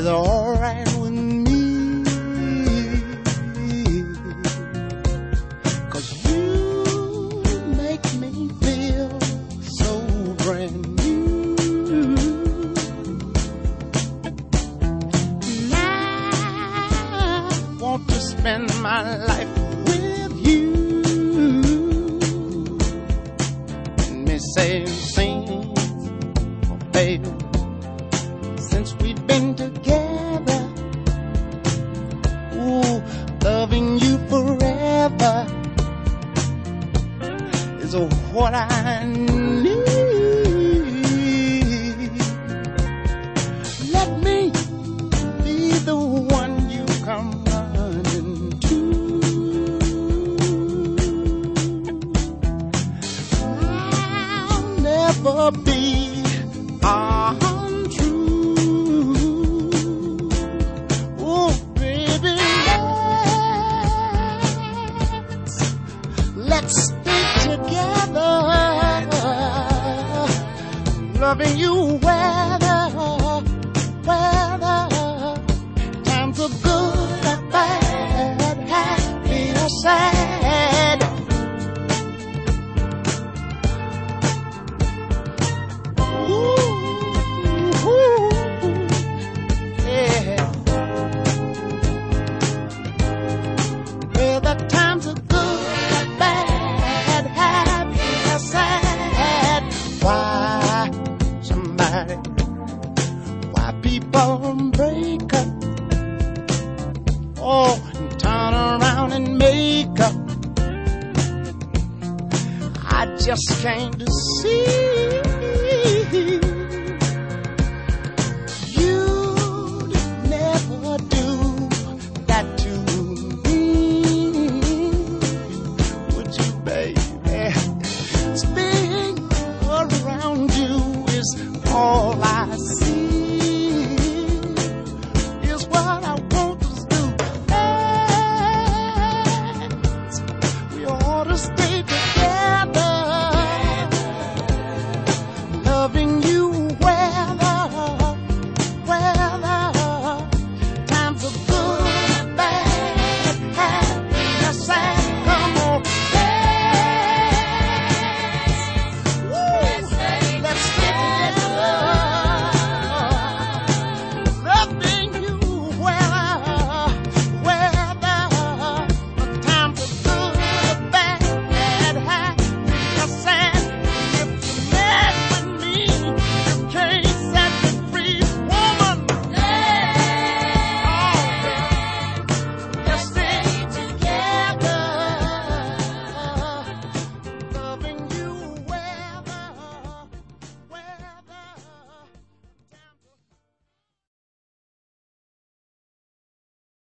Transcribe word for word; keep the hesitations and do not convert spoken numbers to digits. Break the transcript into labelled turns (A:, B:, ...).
A: is alright with me. 'Cause you make me feel so brand new. And I want to spend my life with you. And me say, sing, oh baby, since we've been together, ooh, loving you forever is what I need. Let me be the one you come running to. I'll never be untrue. Oh, baby, let's, let's stay together, loving you weather, weather, times are good or bad, happy or sad. Ooh, ooh, yeah. Whether times are good or bad, happy or sad. Why somebody, why people break up, oh, and turn around and make up? I just can't see. You'd never do that to me, would you, baby?